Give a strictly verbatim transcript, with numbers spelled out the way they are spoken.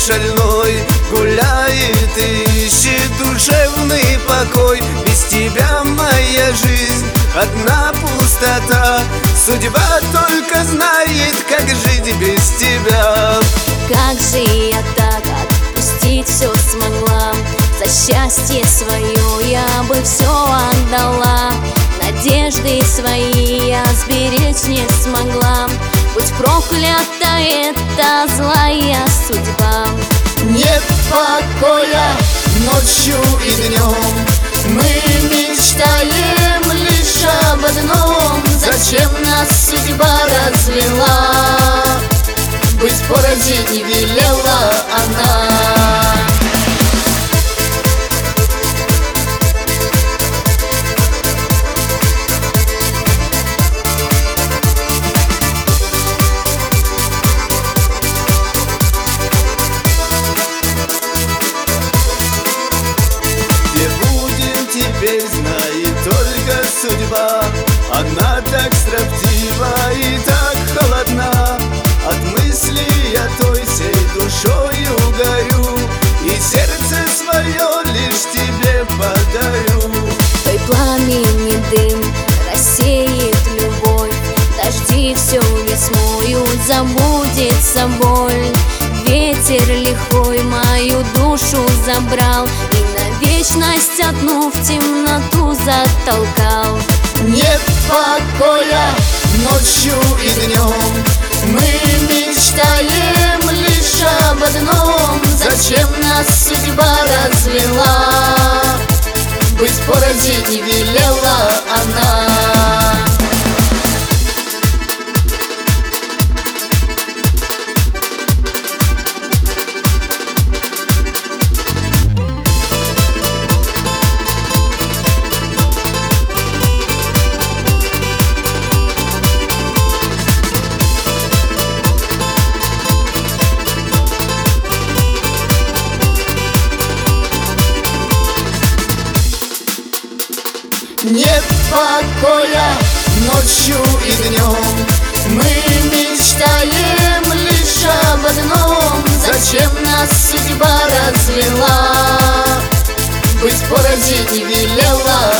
шальной гуляет и ищет душевный покой. Без тебя моя жизнь одна пустота. Судьба только знает, как жить без тебя. Как же я так отпустить все смогла? За счастье свое я бы все отдала. Надежды свои я сберечь не смогла. Будь проклята эта злая судьба. Нет покоя ночью и днем, мы мечтаем лишь об одном. Зачем нас судьба развела? Быть породе не велела она. Теперь знает только судьба. Она так строптива и так холодна. От мысли я той всей душою горю, и сердце свое лишь тебе подарю. Твой пламени дым рассеет любовь, дожди всю весную забудется боль. Ветер лихой мою душу забрал и на вечность одну в темноту затолкал. Нет покоя ночью и днем, мы мечтаем лишь об одном. Зачем нас судьба развела? Быть породе не велела она. Нет покоя ночью и днем, мы мечтаем лишь об одном. Зачем нас судьба развела? Быть породе не велела